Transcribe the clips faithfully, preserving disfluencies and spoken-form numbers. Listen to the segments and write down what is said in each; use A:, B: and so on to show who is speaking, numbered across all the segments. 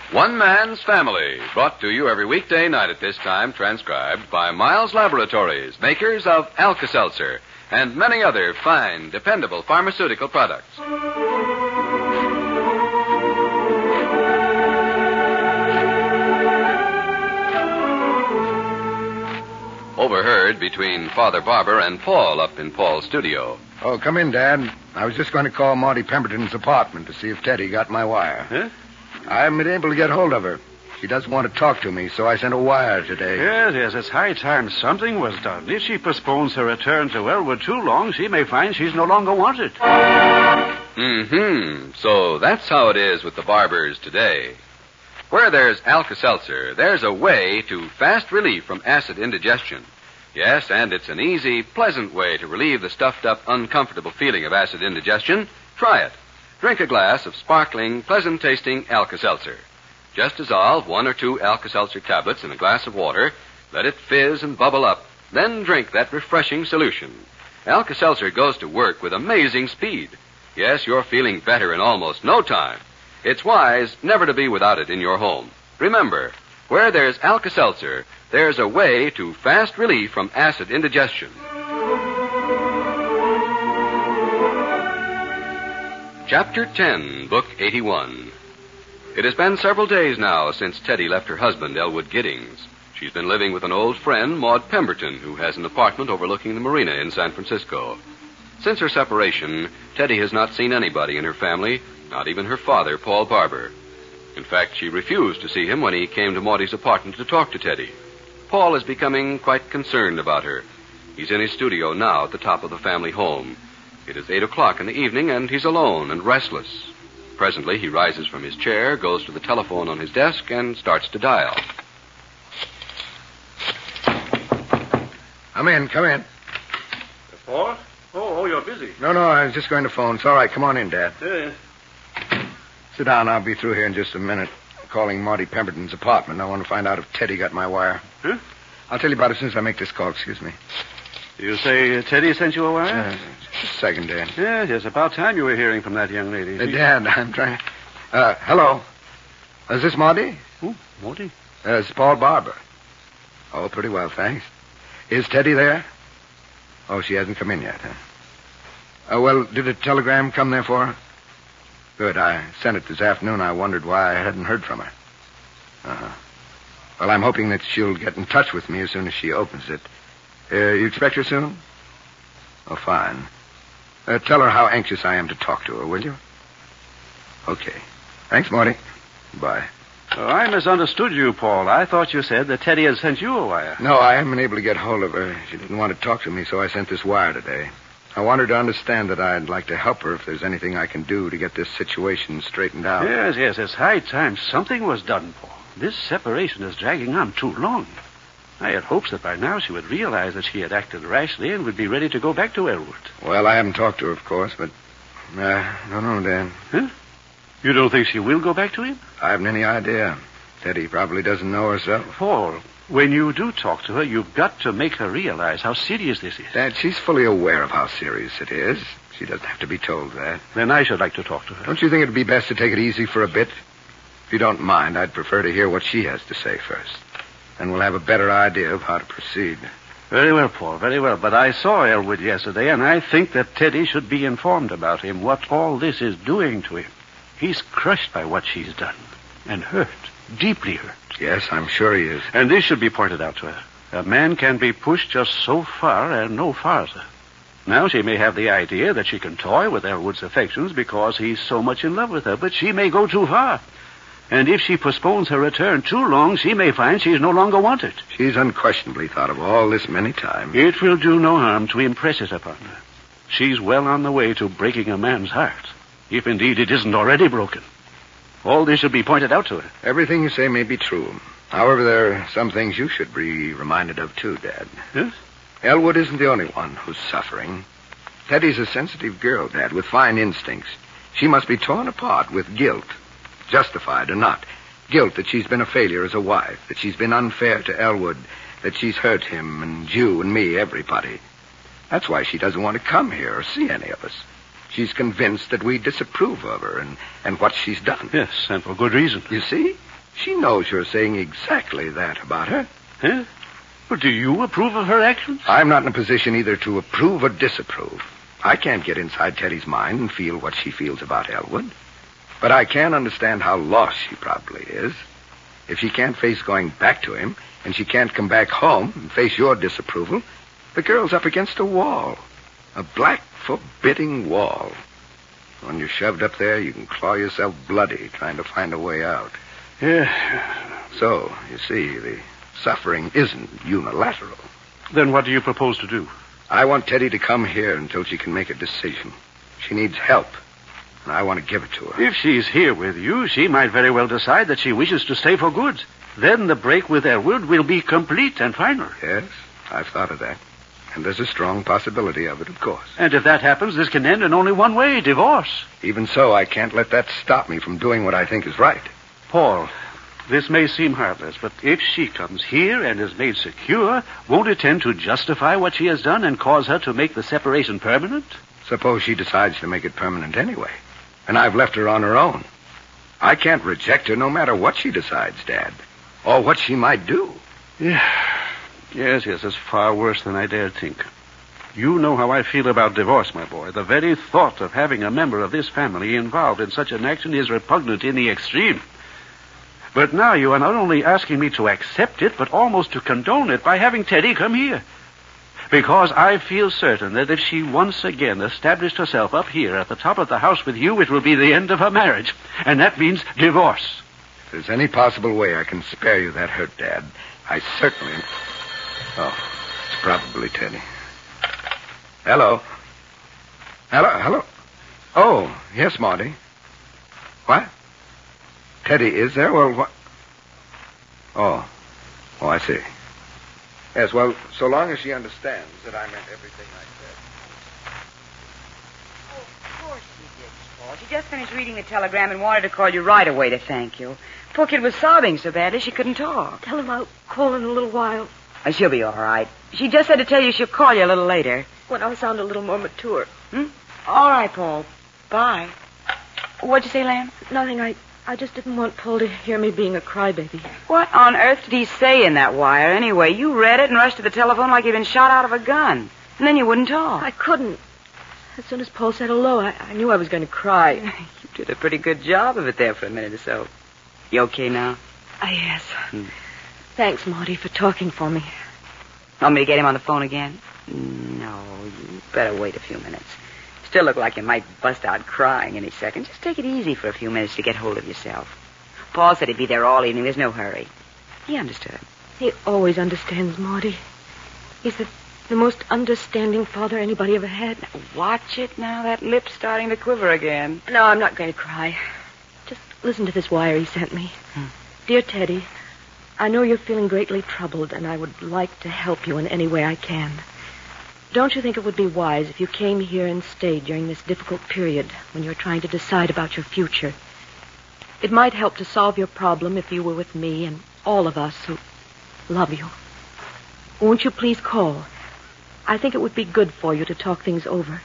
A: One Man's Family, brought to you every weekday night at this time, transcribed by Miles Laboratories, makers of Alka-Seltzer, and many other fine, dependable pharmaceutical products. Overheard between Father Barber and Paul up in Paul's studio.
B: Oh, come in, Dad. I was just going to call Maudie Pemberton's apartment to see if Teddy got my wire.
C: Huh?
B: I haven't been able to get hold of her. She doesn't want to talk to me, so I sent a wire today.
C: Yes, yes, it's high time something was done. If she postpones her return to Elwood too long, she may find she's no longer wanted.
A: Mm-hmm. So that's how it is with the Barbers today. Where there's Alka-Seltzer, there's a way to fast relief from acid indigestion. Yes, and it's an easy, pleasant way to relieve the stuffed-up, uncomfortable feeling of acid indigestion. Try it. Drink a glass of sparkling, pleasant-tasting Alka-Seltzer. Just dissolve one or two Alka-Seltzer tablets in a glass of water, let it fizz and bubble up, then drink that refreshing solution. Alka-Seltzer goes to work with amazing speed. Yes, you're feeling better in almost no time. It's wise never to be without it in your home. Remember, where there's Alka-Seltzer, there's a way to fast relief from acid indigestion. Chapter ten, Book eighty-one. It has been several days now since Teddy left her husband, Elwood Giddings. She's been living with an old friend, Maud Pemberton, who has an apartment overlooking the marina in San Francisco. Since her separation, Teddy has not seen anybody in her family, not even her father, Paul Barber. In fact, she refused to see him when he came to Maudie's apartment to talk to Teddy. Paul is becoming quite concerned about her. He's in his studio now at the top of the family home. It is eight o'clock in the evening, and he's alone and restless. Presently, he rises from his chair, goes to the telephone on his desk, and starts to dial.
B: Come in, come in.
C: Paul? Oh, oh, you're busy.
B: No, no, I was just going to phone. It's all right. Come on in, Dad.
C: Yeah.
B: Sit down. I'll be through here in just a minute. Calling Maudie Pemberton's apartment. I want to find out if Teddy got my wire.
C: Huh?
B: I'll tell you about it as soon as I make this call. Excuse me.
C: You say uh, Teddy sent you a wire?
B: Uh, just a second, Dad.
C: Yes, yes. About time you were hearing from that young lady.
B: Uh, Dad, I'm trying... Uh, hello. Is this Maudie?
C: Who? Maudie?
B: Uh, it's Paul Barber. Oh, pretty well, thanks. Is Teddy there? Oh, she hasn't come in yet, huh? Uh, well, did a telegram come there for her? Good. I sent it this afternoon. I wondered why I hadn't heard from her. Uh-huh. Well, I'm hoping that she'll get in touch with me as soon as she opens it. Uh, you expect her soon? Oh, fine. Uh, tell her how anxious I am to talk to her, will you? Okay. Thanks, Maudie. Bye.
C: Oh, I misunderstood you, Paul. I thought you said that Teddy had sent you a wire.
B: No, I haven't been able to get hold of her. She didn't want to talk to me, so I sent this wire today. I want her to understand that I'd like to help her if there's anything I can do to get this situation straightened out.
C: Yes, yes, it's high time something was done, Paul. This separation is dragging on too long. I had hopes that by now she would realize that she had acted rashly and would be ready to go back to Elwood.
B: Well, I haven't talked to her, of course, but... Uh, I don't know, Dan.
C: Huh? You don't think she will go back to him?
B: I haven't any idea. Teddy probably doesn't know herself.
C: Paul, when you do talk to her, you've got to make her realize how serious this is.
B: Dad, she's fully aware of how serious it is. She doesn't have to be told that.
C: Then I should like to talk to her.
B: Don't you think it would be best to take it easy for a bit? If you don't mind, I'd prefer to hear what she has to say first. Then we'll have a better idea of how to proceed.
C: Very well, Paul, very well. But I saw Elwood yesterday, and I think that Teddy should be informed about him, what all this is doing to him. He's crushed by what she's done, and hurt, deeply hurt.
B: Yes, I'm sure he is.
C: And this should be pointed out to her. A man can be pushed just so far and no farther. Now she may have the idea that she can toy with Elwood's affections because he's so much in love with her, but she may go too far. And if she postpones her return too long, she may find she's no longer wanted.
B: She's unquestionably thought of all this many times.
C: It will do no harm to impress it upon her. She's well on the way to breaking a man's heart, if indeed it isn't already broken. All this should be pointed out to her.
B: Everything you say may be true. However, there are some things you should be reminded of, too, Dad.
C: Yes?
B: Elwood isn't the only one who's suffering. Teddy's a sensitive girl, Dad, with fine instincts. She must be torn apart with guilt, justified or not. Guilt that she's been a failure as a wife, that she's been unfair to Elwood, that she's hurt him and you and me, everybody. That's why she doesn't want to come here or see any of us. She's convinced that we disapprove of her and, and what she's done.
C: Yes, and for good reason.
B: You see? She knows you're saying exactly that about her.
C: Huh? But do you approve of her actions?
B: I'm not in a position either to approve or disapprove. I can't get inside Teddy's mind and feel what she feels about Elwood. But I can understand how lost she probably is. If she can't face going back to him, and she can't come back home and face your disapproval, the girl's up against a wall. A black, forbidding wall. When you're shoved up there, you can claw yourself bloody trying to find a way out.
C: Yeah.
B: So, you see, the suffering isn't unilateral.
C: Then what do you propose to do?
B: I want Teddy to come here until she can make a decision. She needs help, and I want to give it to her.
C: If she's here with you, she might very well decide that she wishes to stay for good. Then the break with Elwood will be complete and final.
B: Yes, I've thought of that. And there's a strong possibility of it, of course.
C: And if that happens, this can end in only one way, divorce.
B: Even so, I can't let that stop me from doing what I think is right.
C: Paul, this may seem heartless, but if she comes here and is made secure, won't it tend to justify what she has done and cause her to make the separation permanent?
B: Suppose she decides to make it permanent anyway, and I've left her on her own. I can't reject her no matter what she decides, Dad, or what she might do.
C: Yeah. Yes, yes, it's far worse than I dared think. You know how I feel about divorce, my boy. The very thought of having a member of this family involved in such an action is repugnant in the extreme. But now you are not only asking me to accept it, but almost to condone it by having Teddy come here. Because I feel certain that if she once again established herself up here at the top of the house with you, it will be the end of her marriage. And that means divorce.
B: If there's any possible way I can spare you that hurt, Dad, I certainly... Oh, it's probably Teddy. Hello? Hello? Hello? Oh, yes, Marty. What? Teddy is there? Well, what? Oh. Oh, I see. Yes, well, so long as she understands that I meant everything I said.
D: Oh, of course she did, Paul. She just finished reading the telegram and wanted to call you right away to thank you. Poor kid was sobbing so badly she couldn't talk.
E: Tell him I'll call in a little while.
D: Uh, she'll be all right. She just said to tell you she'll call you a little later.
E: When I sound a little more mature.
D: Hmm? All right, Paul. Bye. What'd you say, Lamb?
E: Nothing. I, I just didn't want Paul to hear me being a crybaby.
D: What on earth did he say in that wire anyway? You read it and rushed to the telephone like you'd been shot out of a gun. And then you wouldn't talk.
E: I couldn't. As soon as Paul said hello, I, I knew I was going to cry.
D: You did a pretty good job of it there for a minute or so. You okay now?
E: Ah, yes.
D: Hmm.
E: Thanks, Marty, for talking for me.
D: Want me to get him on the phone again? No, you better wait a few minutes. Still look like you might bust out crying any second. Just take it easy for a few minutes to get hold of yourself. Paul said he'd be there all evening. There's no hurry. He understood.
E: He always understands, Marty. He's the, the most understanding father anybody ever had.
D: Now, watch it now. That lip's starting to quiver again.
E: No, I'm not going to cry. Just listen to this wire he sent me.
D: Hmm.
E: Dear Teddy, I know you're feeling greatly troubled, and I would like to help you in any way I can. Don't you think it would be wise if you came here and stayed during this difficult period when you're trying to decide about your future? It might help to solve your problem if you were with me and all of us who love you. Won't you please call? I think it would be good for you to talk things over.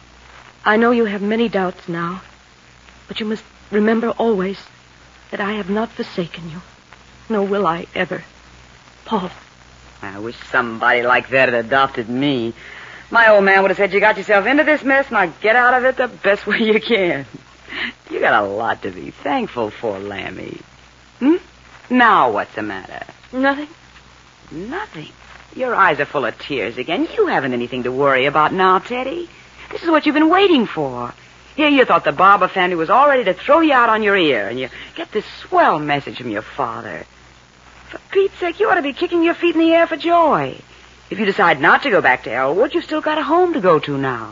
E: I know you have many doubts now, but you must remember always that I have not forsaken you. Nor will I ever. Paul.
D: I wish somebody like that had adopted me. My old man would have said, you got yourself into this mess, now get out of it the best way you can. You got a lot to be thankful for, Lammy. Hmm? Now what's the matter?
E: Nothing.
D: Nothing. Your eyes are full of tears again. You haven't anything to worry about now, Teddy. This is what you've been waiting for. Here you thought the Barber family was all ready to throw you out on your ear, and you get this swell message from your father. For Pete's sake, you ought to be kicking your feet in the air for joy. If you decide not to go back to Elwood, you've still got a home to go to now.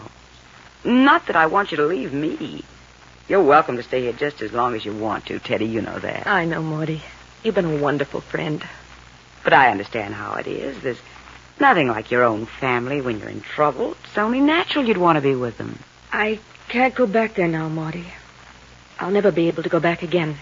D: Not that I want you to leave me. You're welcome to stay here just as long as you want to, Teddy. You know that.
E: I know, Morty. You've been a wonderful friend.
D: But I understand how it is. There's nothing like your own family when you're in trouble. It's only natural you'd want to be with them.
E: I can't go back there now, Morty. I'll never be able to go back again.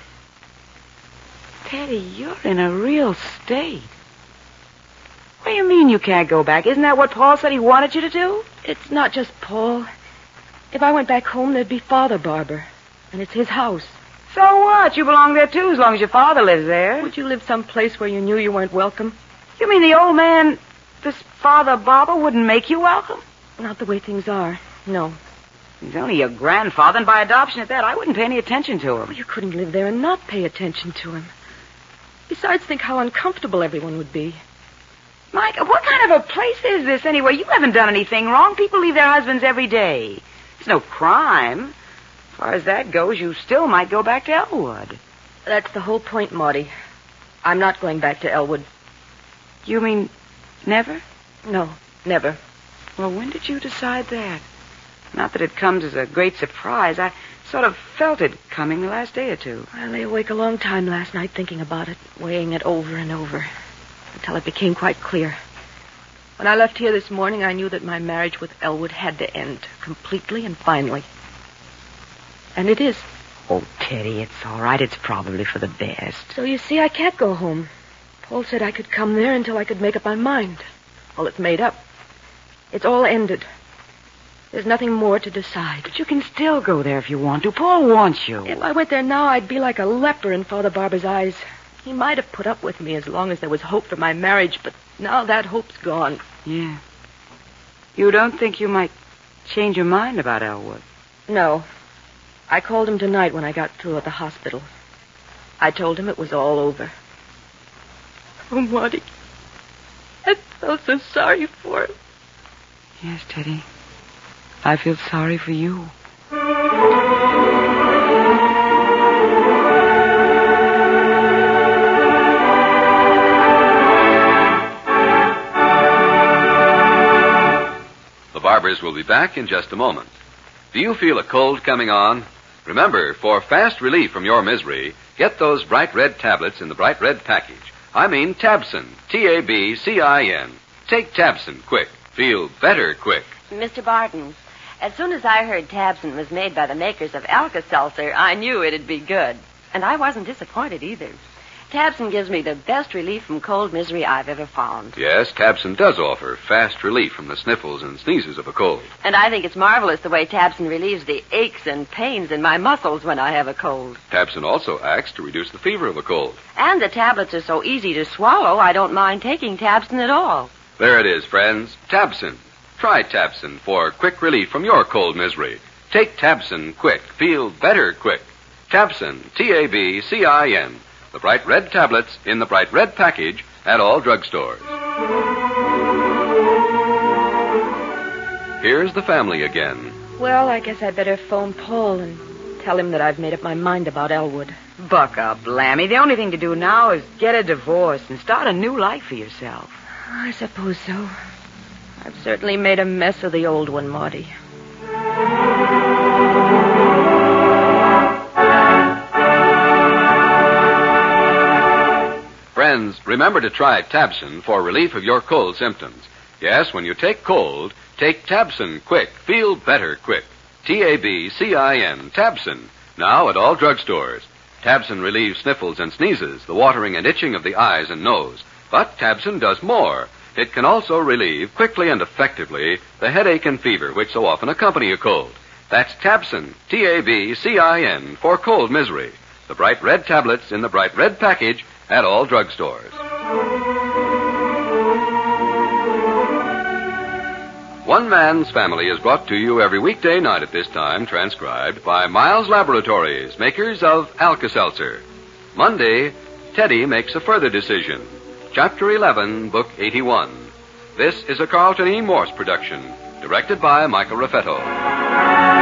D: Teddy, you're in a real state. What do you mean you can't go back? Isn't that what Paul said he wanted you to do?
E: It's not just Paul. If I went back home, there'd be Father Barber. And it's his house.
D: So what? You belong there, too, as long as your father lives there.
E: Would you live someplace where you knew you weren't welcome?
D: You mean the old man, this Father Barber, wouldn't make you welcome?
E: Not the way things are. No.
D: He's only your grandfather, and by adoption at that, I wouldn't pay any attention to him.
E: Well, you couldn't live there and not pay attention to him. Besides, think how uncomfortable everyone would be.
D: Mike, what kind of a place is this anyway? You haven't done anything wrong. People leave their husbands every day. It's no crime. As far as that goes, you still might go back to Elwood.
E: That's the whole point, Maudie. I'm not going back to Elwood.
D: You mean never?
E: No, never.
D: Well, when did you decide that? Not that it comes as a great surprise. I sort of felt it coming the last day or two.
E: I lay awake a long time last night thinking about it, weighing it over and over, until it became quite clear. When I left here this morning, I knew that my marriage with Elwood had to end, completely and finally. And it is.
D: Oh, Teddy, it's all right. It's probably for the best.
E: So you see, I can't go home. Paul said I could come there until I could make up my mind. Well, it's made up. It's all ended. There's nothing more to decide.
D: But you can still go there if you want to. Paul wants you.
E: If I went there now, I'd be like a leper in Father Barber's eyes. He might have put up with me as long as there was hope for my marriage, but now that hope's gone.
D: Yeah. You don't think you might change your mind about Elwood?
E: No. I called him tonight when I got through at the hospital. I told him it was all over. Oh, Maudie. I felt so sorry for him.
D: Yes, Teddy. I feel sorry for you.
A: The Barbers will be back in just a moment. Do you feel a cold coming on? Remember, for fast relief from your misery, get those bright red tablets in the bright red package. I mean Tabsin, T A B C I N. Take Tabsin quick. Feel better quick.
F: Mister Barton, as soon as I heard Tabsin was made by the makers of Alka-Seltzer, I knew it'd be good. And I wasn't disappointed either. Tabsin gives me the best relief from cold misery I've ever found.
A: Yes, Tabsin does offer fast relief from the sniffles and sneezes of a cold.
F: And I think it's marvelous the way Tabsin relieves the aches and pains in my muscles when I have a cold.
A: Tabsin also acts to reduce the fever of a cold.
F: And the tablets are so easy to swallow, I don't mind taking Tabsin at all.
A: There it is, friends. Tabsin. Try Tabsin for quick relief from your cold misery. Take Tabsin quick. Feel better quick. Tabsin, T A B C I N. The bright red tablets in the bright red package at all drugstores. Here's the family again.
E: Well, I guess I'd better phone Paul and tell him that I've made up my mind about Elwood.
D: Buck up, Lammy. The only thing to do now is get a divorce and start a new life for yourself.
E: I suppose so. I've certainly made a mess of the old one, Maudie.
A: Friends, remember to try Tabsin for relief of your cold symptoms. Yes, when you take cold, take Tabsin quick. Feel better quick. T A B C I N, Tabsin. Now at all drugstores. Tabsin relieves sniffles and sneezes, the watering and itching of the eyes and nose. But Tabsin does more. It can also relieve quickly and effectively the headache and fever which so often accompany a cold. That's Tabsin, T A B C I N, for cold misery. The bright red tablets in the bright red package at all drugstores. One Man's Family is brought to you every weekday night at this time, transcribed by Miles Laboratories, makers of Alka-Seltzer. Monday, Teddy makes a further decision. Chapter eleven, Book eighty-one. This is a Carlton E. Morse production, directed by Michael Raffetto.